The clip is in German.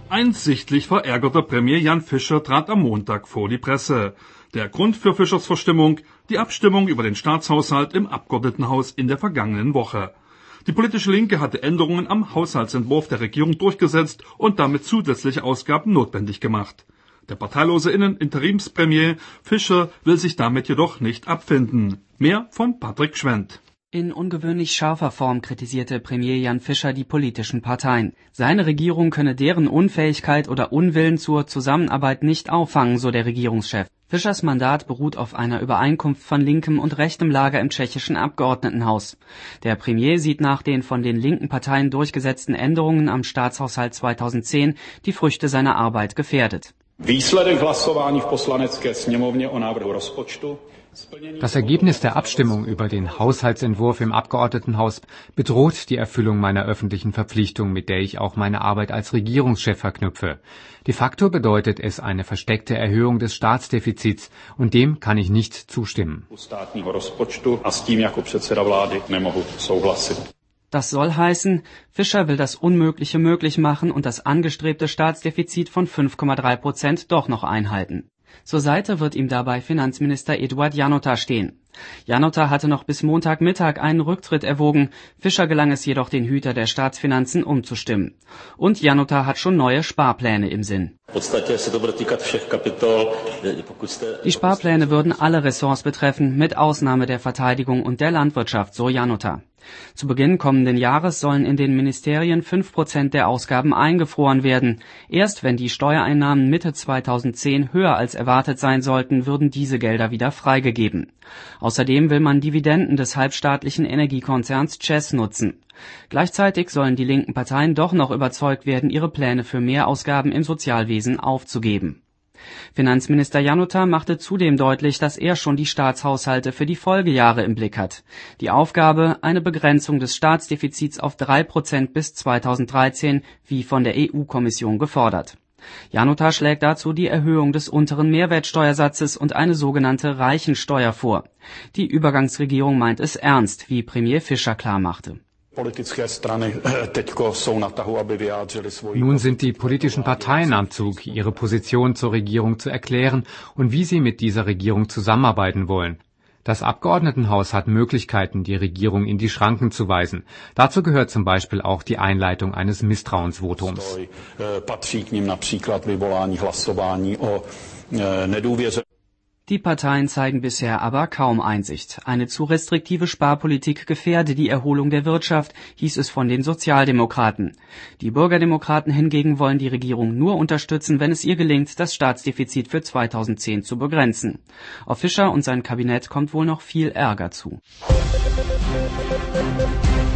Ein sichtlich verärgerter Premier Jan Fischer trat am Montag vor die Presse. Der Grund für Fischers Verstimmung: die Abstimmung über den Staatshaushalt im Abgeordnetenhaus in der vergangenen Woche. Die politische Linke hatte Änderungen am Haushaltsentwurf der Regierung durchgesetzt und damit zusätzliche Ausgaben notwendig gemacht. Der parteilose Interimspremier Fischer will sich damit jedoch nicht abfinden. Mehr von Patrick Schwendt. In ungewöhnlich scharfer Form kritisierte Premier Jan Fischer die politischen Parteien. Seine Regierung könne deren Unfähigkeit oder Unwillen zur Zusammenarbeit nicht auffangen, so der Regierungschef. Fischers Mandat beruht auf einer Übereinkunft von linkem und rechtem Lager im tschechischen Abgeordnetenhaus. Der Premier sieht nach den von den linken Parteien durchgesetzten Änderungen am Staatshaushalt 2010 die Früchte seiner Arbeit gefährdet. Das Ergebnis der Abstimmung über den Haushaltsentwurf im Abgeordnetenhaus bedroht die Erfüllung meiner öffentlichen Verpflichtung, mit der ich auch meine Arbeit als Regierungschef verknüpfe. De facto bedeutet es eine versteckte Erhöhung des Staatsdefizits, und dem kann ich nicht zustimmen. Das soll heißen, Fischer will das Unmögliche möglich machen und das angestrebte Staatsdefizit von 5,3% doch noch einhalten. Zur Seite wird ihm dabei Finanzminister Eduard Janota stehen. Janota hatte noch bis Montagmittag einen Rücktritt erwogen, Fischer gelang es jedoch, den Hüter der Staatsfinanzen umzustimmen. Und Janota hat schon neue Sparpläne im Sinn. Die Sparpläne würden alle Ressorts betreffen, mit Ausnahme der Verteidigung und der Landwirtschaft, so Janota. Zu Beginn kommenden Jahres sollen in den Ministerien 5% der Ausgaben eingefroren werden. Erst wenn die Steuereinnahmen Mitte 2010 höher als erwartet sein sollten, würden diese Gelder wieder freigegeben. Außerdem will man Dividenden des halbstaatlichen Energiekonzerns ČEZ nutzen. Gleichzeitig sollen die linken Parteien doch noch überzeugt werden, ihre Pläne für Mehrausgaben im Sozialwesen aufzugeben. Finanzminister Janota machte zudem deutlich, dass er schon die Staatshaushalte für die Folgejahre im Blick hat. Die Aufgabe: eine Begrenzung des Staatsdefizits auf 3% bis 2013, wie von der EU-Kommission gefordert. Janota schlägt dazu die Erhöhung des unteren Mehrwertsteuersatzes und eine sogenannte Reichensteuer vor. Die Übergangsregierung meint es ernst, wie Premier Fischer klarmachte. Nun sind die politischen Parteien am Zug, ihre Position zur Regierung zu erklären und wie sie mit dieser Regierung zusammenarbeiten wollen. Das Abgeordnetenhaus hat Möglichkeiten, die Regierung in die Schranken zu weisen. Dazu gehört zum Beispiel auch die Einleitung eines Misstrauensvotums. Die Parteien zeigen bisher aber kaum Einsicht. Eine zu restriktive Sparpolitik gefährde die Erholung der Wirtschaft, hieß es von den Sozialdemokraten. Die Bürgerdemokraten hingegen wollen die Regierung nur unterstützen, wenn es ihr gelingt, das Staatsdefizit für 2010 zu begrenzen. Auf Fischer und sein Kabinett kommt wohl noch viel Ärger zu.